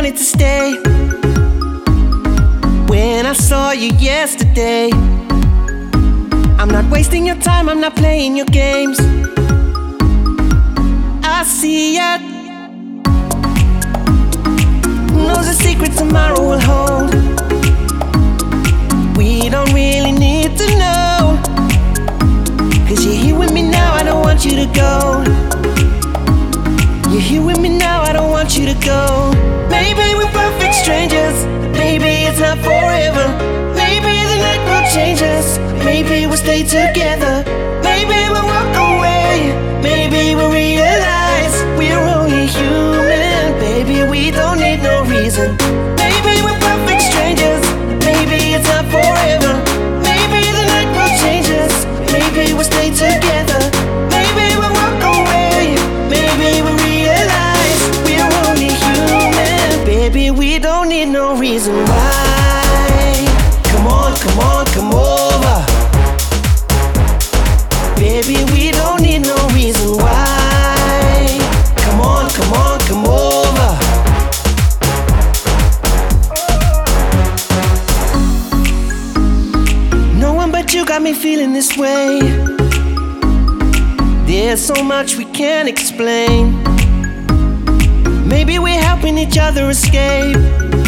wanted to stay. When I saw you yesterday, I'm not wasting your time, I'm not playing your games. I see ya. Who knows the secret tomorrow will hold? We don't really need to know. 'Cause you're here with me now, I don't want you to go. You're here with me now, I don't want you to go. Maybe we're perfect strangers, maybe it's not forever. Maybe the night will change us, maybe we'll stay together. Maybe we'll walk away, maybe we'll realize we're only human. Baby, we don't need no reason. Maybe we're perfect strangers, maybe it's not forever. Maybe the night will change us, maybe we'll stay together. Maybe we'll walk away, maybe we'll realize we're only human. Baby, we don't need no reason why. Come on, come on, come over. Baby, we don't need no reason why. Come on, come on, come over. No one but you got me feeling this way. There's so much we can't explain. Maybe we're helping each other escape.